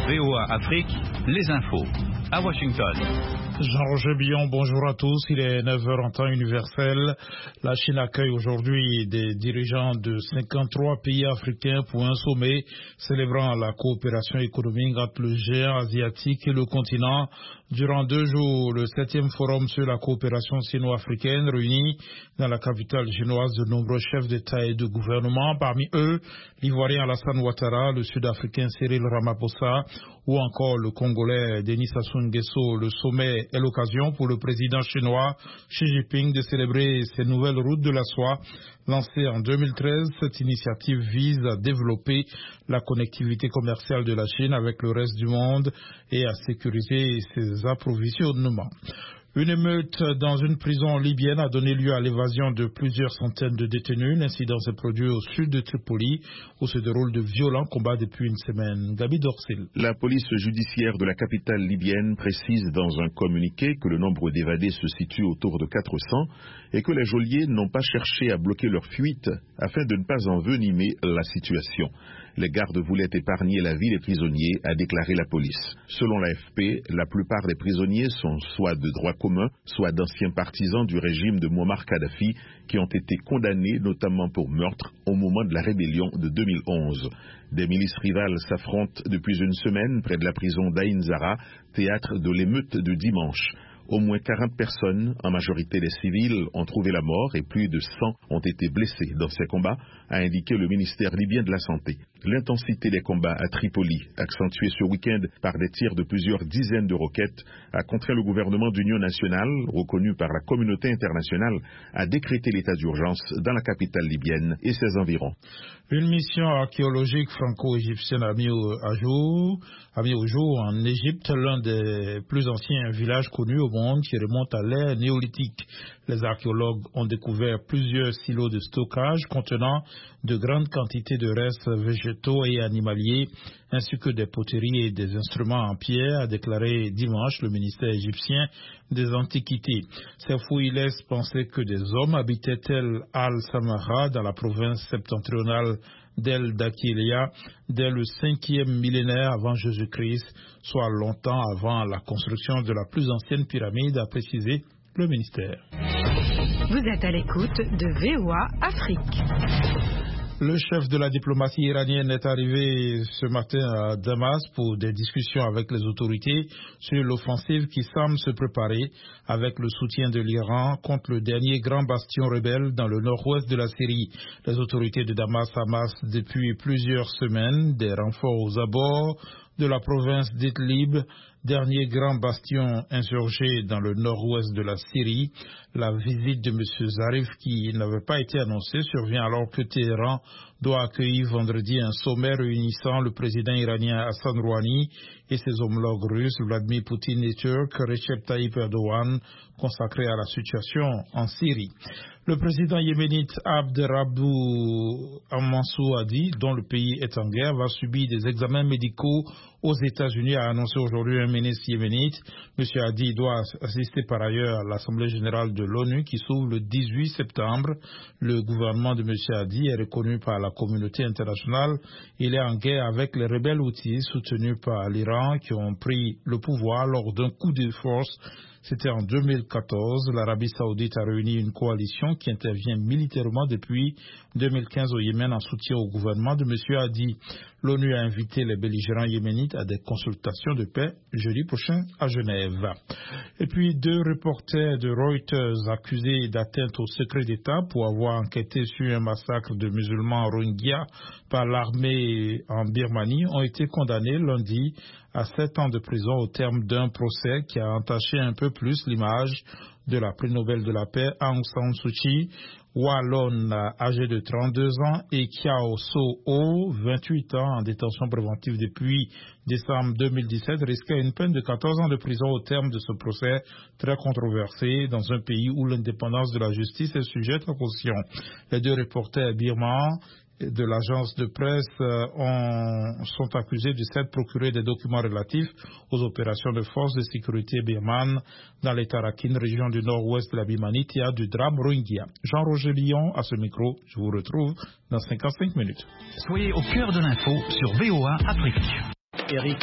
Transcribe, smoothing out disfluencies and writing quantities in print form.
VOA Afrique, les infos. À Washington. Jean-Roger Billon, bonjour à tous. Il est 9h en temps universel. La Chine accueille aujourd'hui des dirigeants de 53 pays africains pour un sommet célébrant la coopération économique entre le géant asiatique et le continent. Durant 2 jours, le 7e forum sur la coopération sino-africaine réunit dans la capitale chinoise de nombreux chefs d'État et de gouvernement. Parmi eux, l'Ivoirien Alassane Ouattara, le Sud-Africain Cyril Ramaphosa ou encore le Congolais Denis Sassou Nguesso. Le sommet est l'occasion pour le président chinois Xi Jinping de célébrer ses nouvelles routes de la soie. Lancée en 2013, cette initiative vise à développer la connectivité commerciale de la Chine avec le reste du monde et à sécuriser ses approvisionnements. Une émeute dans une prison libyenne a donné lieu à l'évasion de plusieurs centaines de détenus. L'incident s'est produit au sud de Tripoli, où se déroulent de violents combats depuis une semaine. Gabi Dorsil. La police judiciaire de la capitale libyenne précise dans un communiqué que le nombre d'évadés se situe autour de 400 et que les geôliers n'ont pas cherché à bloquer leur fuite afin de ne pas envenimer la situation. Les gardes voulaient épargner la vie des prisonniers, a déclaré la police. Selon l'AFP, la plupart des prisonniers sont soit de droit commun, soit d'anciens partisans du régime de Muammar Kadhafi qui ont été condamnés notamment pour meurtre au moment de la rébellion de 2011. Des milices rivales s'affrontent depuis une semaine près de la prison d'Ain Zara, théâtre de l'émeute de dimanche. Au moins 40 personnes, en majorité des civils, ont trouvé la mort et plus de 100 ont été blessés dans ces combats, a indiqué le ministère libyen de la Santé. L'intensité des combats à Tripoli, accentuée ce week-end par des tirs de plusieurs dizaines de roquettes, a contraint le gouvernement d'union nationale, reconnu par la communauté internationale, à décréter l'état d'urgence dans la capitale libyenne et ses environs. Une mission archéologique franco-égyptienne a mis au jour en Égypte l'un des plus anciens villages connus au monde qui remonte à l'ère néolithique. Les archéologues ont découvert plusieurs silos de stockage contenant de grandes quantités de restes végétaux et animaliers, ainsi que des poteries et des instruments en pierre, a déclaré dimanche le ministère égyptien des Antiquités. Ces fouilles laissent penser que des hommes habitaient Tel al-Samara dans la province septentrionale d'El Dakilia dès le 5e millénaire avant Jésus-Christ, soit longtemps avant la construction de la plus ancienne pyramide, a précisé le ministère. Vous êtes à l'écoute de VOA Afrique. Le chef de la diplomatie iranienne est arrivé ce matin à Damas pour des discussions avec les autorités sur l'offensive qui semble se préparer avec le soutien de l'Iran contre le dernier grand bastion rebelle dans le nord-ouest de la Syrie. Les autorités de Damas amassent depuis plusieurs semaines des renforts aux abords de la province d'Idlib, dernier grand bastion insurgé dans le nord-ouest de la Syrie. La visite de M. Zarif, qui n'avait pas été annoncée, survient alors que Téhéran doit accueillir vendredi un sommet réunissant le président iranien Hassan Rouhani et ses homologues russes Vladimir Poutine et turc Recep Tayyip Erdogan, consacré à la situation en Syrie. Le président yéménite Abd Rabbou Mansour Hadi, dont le pays est en guerre, va subir des examens médicaux aux États-Unis, a annoncé aujourd'hui un ministre yéménite. M. Hadi doit assister par ailleurs à l'Assemblée générale de l'ONU qui s'ouvre le 18 septembre. Le gouvernement de M. Hadi est reconnu par la communauté internationale. Il est en guerre avec les rebelles houthis soutenus par l'Iran qui ont pris le pouvoir lors d'un coup de force. C'était en 2014. L'Arabie saoudite a réuni une coalition qui intervient militairement depuis 2015 au Yémen en soutien au gouvernement de M. Hadi. L'ONU a invité les belligérants yéménites à des consultations de paix jeudi prochain à Genève. Et puis 2 reporters de Reuters accusés d'atteinte au secret d'État pour avoir enquêté sur un massacre de musulmans rohingyas par l'armée en Birmanie ont été condamnés lundi à 7 ans de prison au terme d'un procès qui a entaché un peu plus l'image de la prix Nobel de la paix Aung San Suu Kyi. Wallon, âgé de 32 ans, et Kiao So-ho, 28 ans, en détention préventive depuis décembre 2017, risquaient une peine de 14 ans de prison au terme de ce procès très controversé dans un pays où l'indépendance de la justice est sujette à caution. Les 2 reporters birmans de l'agence de presse sont accusés du fait de procurer des documents relatifs aux opérations de forces de sécurité birmanes dans l'État Rakhine, région du nord-ouest de la Birmanie, théâtre du drame Rohingya. Jean-Roger Billon, à ce micro, je vous retrouve dans 55 minutes. Soyez au cœur de l'info sur VOA Afrique.